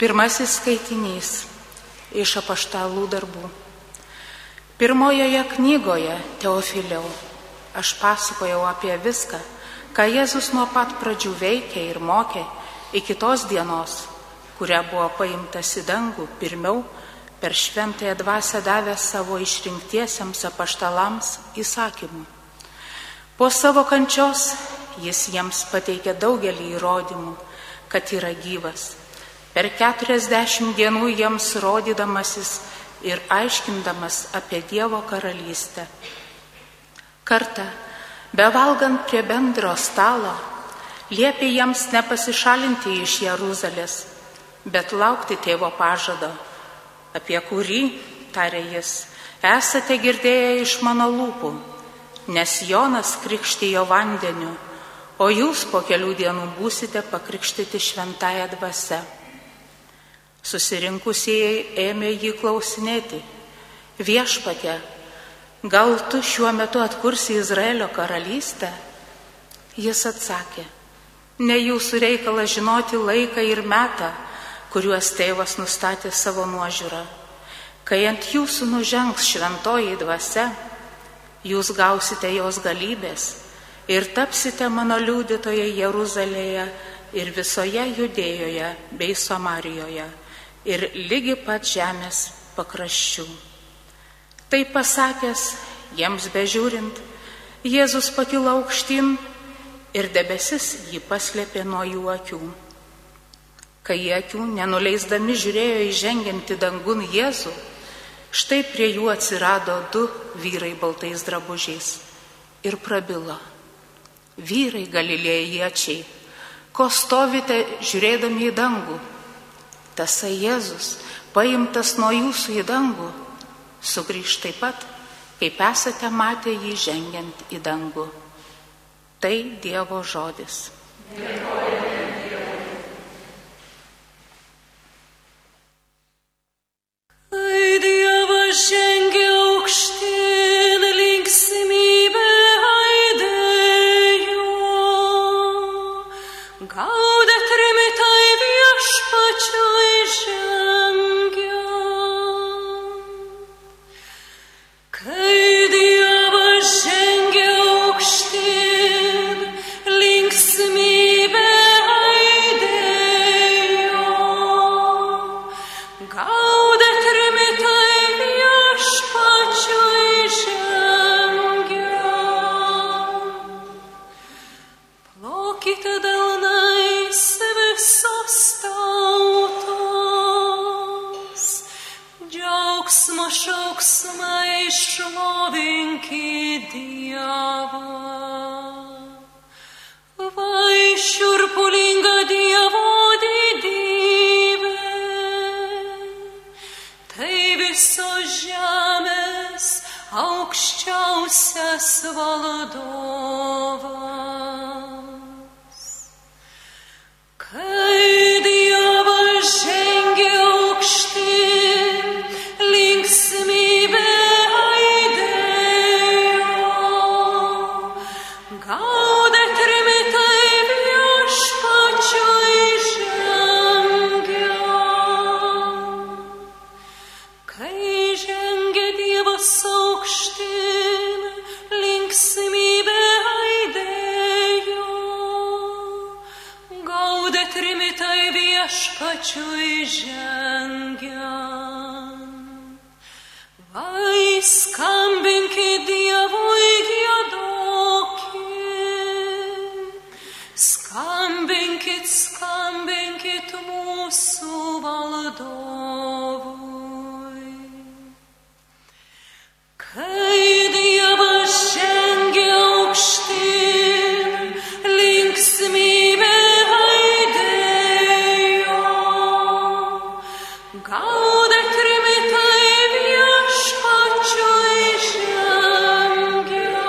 Pirmasis skaitinys iš apaštalų darbų. Pirmojoje knygoje, Teofiliau, aš pasakojau apie viską, ką Jėzus nuo pat pradžių veikė ir mokė iki tos dienos, kuria buvo paimtas į dangų pirmiau per šventąją dvasią davęs savo išrinktiesiems apaštalams įsakymų. Po savo kančios jis jiems pateikė daugelį įrodymų, kad yra gyvas. Per 40 dienų jiems rodydamasis ir aiškindamas apie Dievo karalystę. Kartą, bevalgant prie bendro stalo, liepė jiems nepasišalinti iš Jeruzalės, bet laukti tėvo pažado, apie kurį, tarė jis, esate girdėję iš mano lūpų, nes Jonas krikštijo vandeniu, o jūs po kelių dienų būsite pakrikštyti šventąja dvasia. Susirinkusieji ėmė jį klausinėti: Viešpatie, gal tu šiuo metu atkursi Izraelio karalystę? Jis atsakė: ne jūsų reikalas žinoti laiką ir metą, kuriuos tėvas nustatė savo nuožiūrą. Kai ant jūsų nužengs šventoji dvasia, jūs gausite jos galybės ir tapsite mano liudytojai Jeruzalėje ir visoje Judėjoje bei Samarijoje ir ligi pat žemės pakraščių. Tai pasakęs, jiems bežiūrint, Jėzus pakilo aukštyn ir debesis jį paslėpė nuo jų akių. Kai jie akių nenuleisdami žiūrėjo įžengiantį dangun Jėzų, štai prie jų atsirado 2 vyrai baltais drabužiais ir prabilo: vyrai galilėjiečiai, ko stovite žiūrėdami į dangų? Tasai Jėzus, paimtas nuo jūsų į dangų, sugrįš taip pat, kaip esate matę jį žengiant į dangų. Tai Dievo žodis. Kai Dievas žengia aukštyn, linksmybė aidėjo, gaudė trimitai Viešpačiui žengia. Kai Dievas žengia aukštyn, linksmybė aidėjo, gaudė trimitai Viešpačiui žengia. Plokite delnais visos tautos, džiaugsmo šauksmai šlovinkit Dievą. Vai šiurpulinga Dievo didybė, tai visos žemės aukščiausias valdovas. Kai Dievas žengia aukštyn, linksmybė aidėjo, gaudė trimitai Viešpačiui žengia. Kai žengia Dievas aukštyn, linksmybė aidėjo, gaudė trimitai Viešpačiui žengia. Vai skambinkit Dievui, giedokit, skambinkit, skambinkit mūsų valdovui. Kai Dievas žengia aukštyn, linksmybė aidėjo, gaudė trimitai Viešpačiui žengia.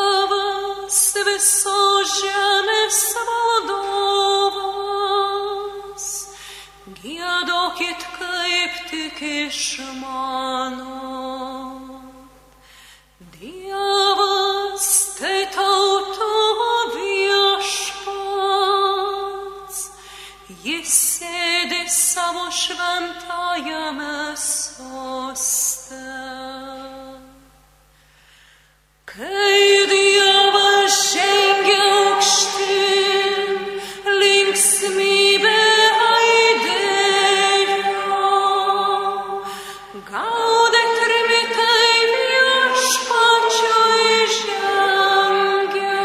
Dievas visos žemės valdovas, šventajame soste. Kai Dievas žengia aukštyn, linksmybė aidėjo, gaudė trimitai viešpačio įžengia.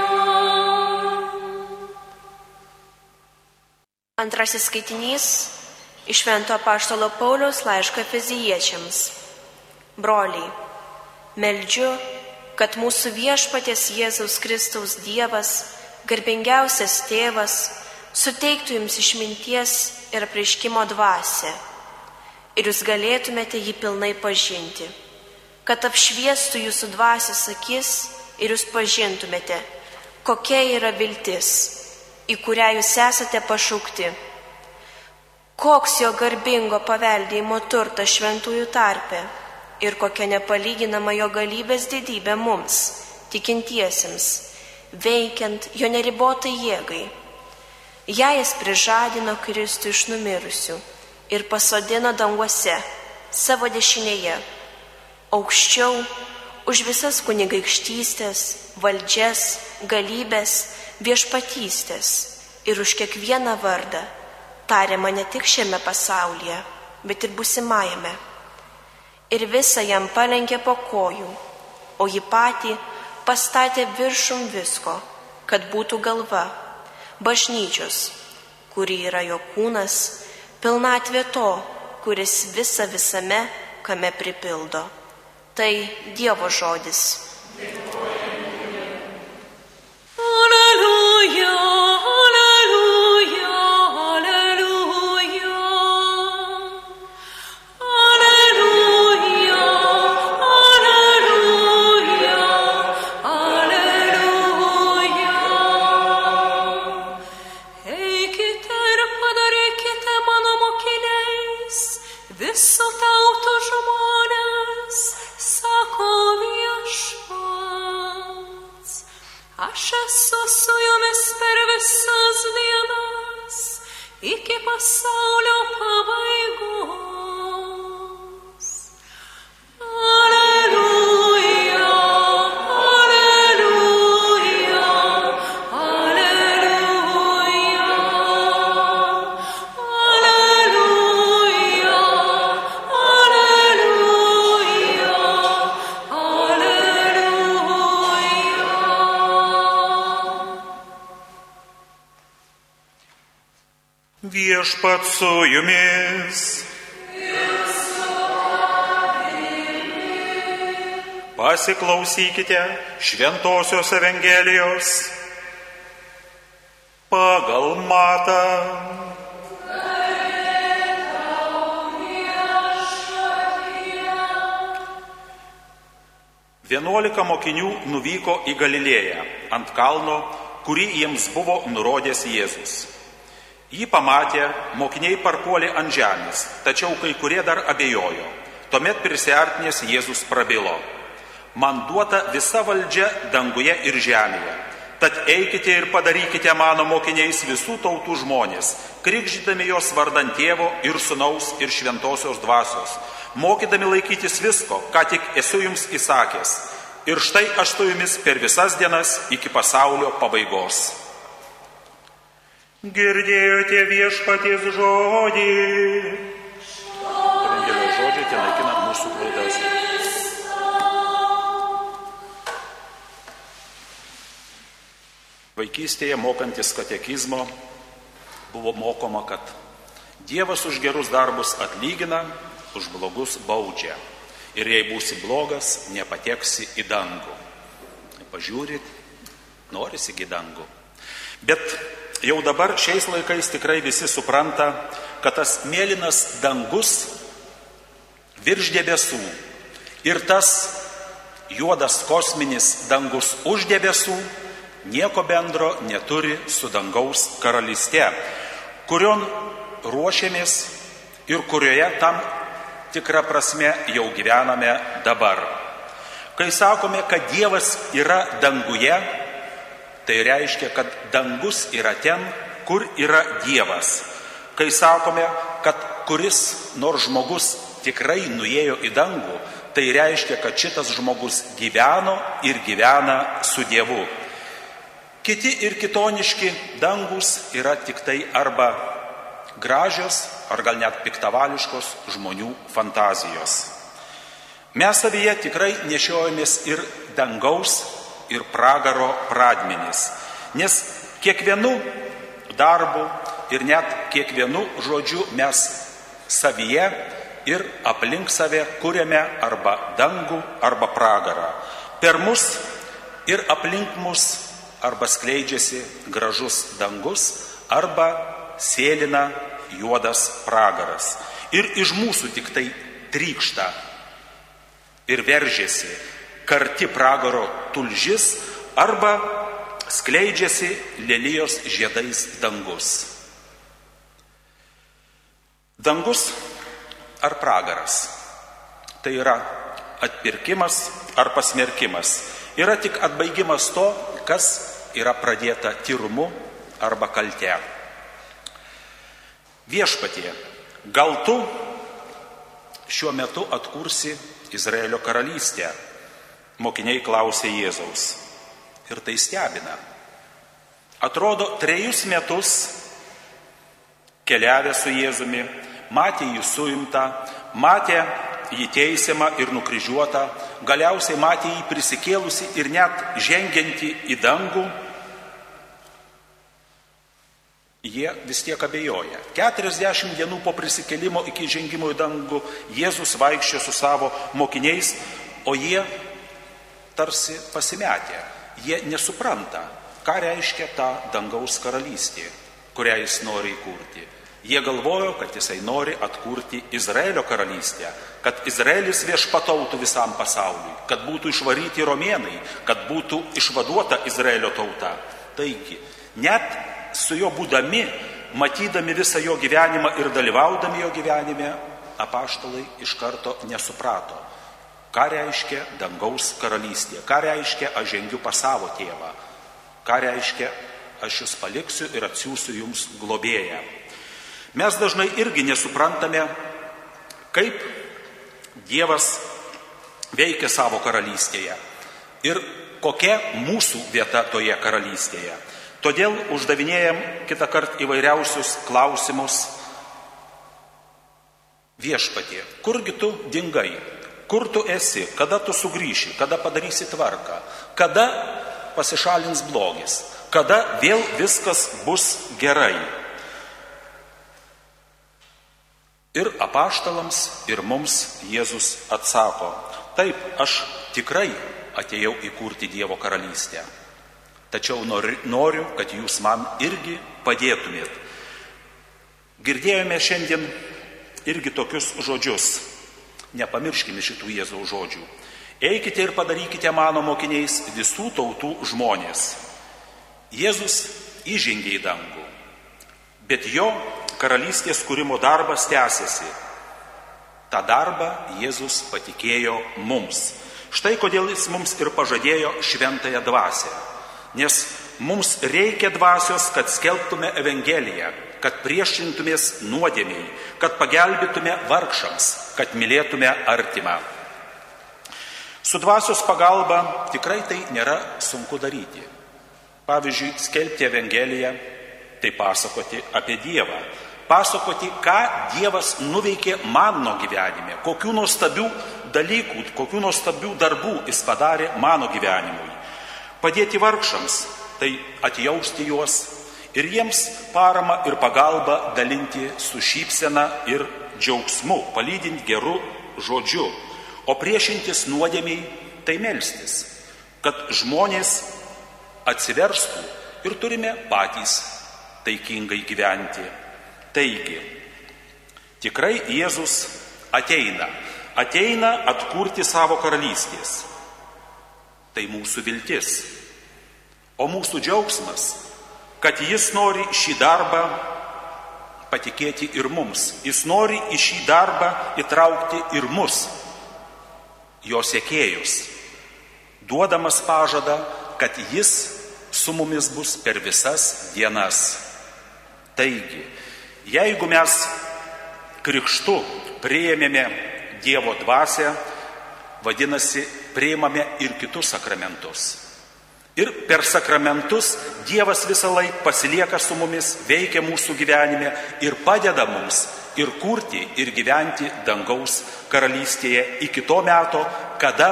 Antrasis skaitinys iš Švento apaštalo Pauliaus laiško Efeziečiams. Broliai, meldžiu, kad mūsų viešpaties Jėzaus Kristaus Dievas, garbingiausias Tėvas, suteiktų jums išminties ir apreiškimo dvasią, ir jūs galėtumėte jį pilnai pažinti, kad apšviestų jūsų dvasios akis ir jūs pažintumėte, kokia yra viltis, į kurią jūs esate pašaukti, koks jo garbingo paveldėjimo turtas šventųjų tarpe ir kokia nepalyginama jo galybės didybė mums, tikintiesiems, veikiant jo neribotai jėgai. Ją jis prižadino Kristų iš numirusių ir pasodino danguose, savo dešinėje, aukščiau už visas kunigaikštystės, valdžias, galybės, viešpatystės ir už kiekvieną vardą, tariama ne tik šiame pasaulyje, bet ir būsimajame. Ir visą jam palenkė po kojų, o jį patį pastatė viršum visko, kad būtų galva, bažnyčios, kuri yra jo kūnas, pilnatvė to, kuris visa visame, kame pripildo. Tai Dievo žodis. Alleluja, alleluja, alleluja. Alleluja, alleluja, alleluja. Eikite ir padarykite mano mokiniais visų tautų žmonės, sako Viešpats. Aš esu su jumis per visas dienas, iki pasaulio pabaigos. Alleluja, alleluja, alleluja, alleluja, alleluja. Viešpats su jumis. Pasiklausykite Šventosios Evangelijos pagal Matą. 11 mokinių nuvyko į Galilėją ant kalno, kurį jiems buvo nurodęs Jėzus. Jį pamatė, mokiniai parpuolė ant žemės, tačiau kai kurie dar abejojo. Tuomet prisiartinęs Jėzus prabilo: man duota visa valdžia danguje ir žemėje. Tad eikite ir padarykite mano mokiniais visų tautų žmonės, krikštydami jos vardan Tėvo ir Sūnaus ir Šventosios Dvasios, mokydami laikytis visko, ką tik esu jums įsakęs. Ir štai aš su jumis per visas dienas iki pasaulio pabaigos. Girdėjote Viešpaties žodį. Evangelio žodžiai tie naikina mūsų klaidas. Vaikystėje mokantis katekizmo buvo mokoma, kad Dievas už gerus darbus atlygina, už blogus baudžia. Ir jei būsi blogas, nepateksi į dangų. Pažiūrit, norisi į dangų. Bet jau dabar šiais laikais tikrai visi supranta, kad tas mėlynas dangus virš debesų ir tas juodas kosminis dangus už debesų nieko bendro neturi su dangaus karalyste, kurion ruošiamės ir kurioje tam tikrą prasme jau gyvename dabar. Kai sakome, kad Dievas yra danguje, tai reiškia, kad dangus yra ten, kur yra Dievas. Kai sakome, kad kuris nors žmogus tikrai nuėjo į dangų, tai reiškia, kad šitas žmogus gyveno ir gyvena su Dievu. Kiti ir kitoniški dangus yra tik tai arba gražios, ar gal net piktavališkos žmonių fantazijos. Mes savyje tikrai nešiojamės ir dangaus, ir pragaro pradmenis, nes kiekvienu darbu ir net kiekvienu žodžiu mes savyje ir aplink save kuriame arba dangų, arba pragarą. Per mus ir aplink mus arba skleidžiasi gražus dangus, arba sėlina juodas pragaras. Ir iš mūsų tik tai trykšta ir veržiasi karti pragaro tulžis, arba skleidžiasi lelijos žiedais dangus. Dangus ar pragaras – tai yra atpirkimas ar pasmerkimas. Yra tik atbaigimas to, kas yra pradėta tyrumu arba kalte. Viešpatie, gal tu šiuo metu atkursi Izraelio karalystę? Mokiniai klausė Jėzaus. Ir tai stebina. Atrodo, 3 metus keliavę su Jėzumi, matė jį suimtą, matė jį teisiamą ir nukryžiuotą, galiausiai matė jį prisikėlusi ir net žengiantį į dangų, jie vis tiek abejoja. 40 dienų po prisikėlimo iki žengimo į dangų Jėzus vaikščiojo su savo mokiniais, o jie tarsi pasimetė. Jie nesupranta, ką reiškia ta dangaus karalystė, kurią jis nori įkurti. Jie galvojo, kad jisai nori atkurti Izraelio karalystę, kad Izraelis viešpatautų visam pasauliui, kad būtų išvaryti romėnai, kad būtų išvaduota Izraelio tauta. Taigi, net su jo būdami, matydami visą jo gyvenimą ir dalyvaudami jo gyvenime, apaštalai iš karto nesuprato, ką reiškia dangaus karalystė, ką reiškia aš žengiu pas savo tėvą, ką reiškia aš jūs paliksiu ir atsiųsiu jums globėją. Mes dažnai irgi nesuprantame, kaip Dievas veikia savo karalystėje ir kokia mūsų vieta toje karalystėje. Todėl uždavinėjam kitą kartą įvairiausius klausimus. Viešpatie, kurgi tu dingai? Kur tu esi? Kada tu sugrįši? Kada padarysi tvarką? Kada pasišalins blogis? Kada vėl viskas bus gerai? Ir apaštalams, ir mums Jėzus atsako, taip, aš tikrai atėjau įkurti Dievo karalystę. Tačiau noriu, kad jūs man irgi padėtumėt. Girdėjome šiandien irgi tokius žodžius. Nepamirškime šitų Jėzaus žodžių. Eikite ir padarykite mano mokiniais visų tautų žmonės. Jėzus įžengė į dangų, bet jo karalystės kūrimo darbas tęsiasi. Ta darbą Jėzus patikėjo mums. Štai kodėl jis mums ir pažadėjo šventąją dvasią. Nes mums reikia dvasios, kad skelbtume Evangeliją, kad priešintumės nuodėmei, kad pagelbėtume vargšams, kad mylėtume artimą. Su dvasios pagalba tikrai tai nėra sunku daryti. Pavyzdžiui, skelbti Evangeliją, tai pasakoti apie Dievą. Pasakoti, ką Dievas nuveikė mano gyvenime, kokių nuostabių dalykų, kokių nuostabių darbų jis padarė mano gyvenimui. Padėti vargšams, tai atjausti juos ir jiems paramą ir pagalbą dalinti su šypsena ir džiaugsmu, palydint geru žodžiu. O priešintis nuodėmiai, tai melstis, kad žmonės atsiverstų ir turime patys taikingai gyventi. Taigi, tikrai Jėzus ateina atkurti savo karalystės. Tai mūsų viltis. O mūsų džiaugsmas, kad jis nori šį darbą patikėti ir mums. Jis nori į šį darbą įtraukti ir mus, jo sekėjus, duodamas pažadą, kad jis su mumis bus per visas dienas. Taigi, jeigu mes krikštu priėmėme Dievo dvasią, vadinasi, priimame ir kitus sakramentus. Ir per sakramentus Dievas visą laiką pasilieka su mumis, veikia mūsų gyvenime ir padeda mums ir kurti, ir gyventi dangaus karalystėje iki to meto, kada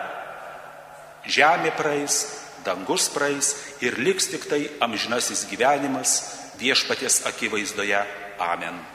žemė praeis, dangus praeis ir liks tik tai amžinasis gyvenimas viešpaties akivaizdoje. Amen.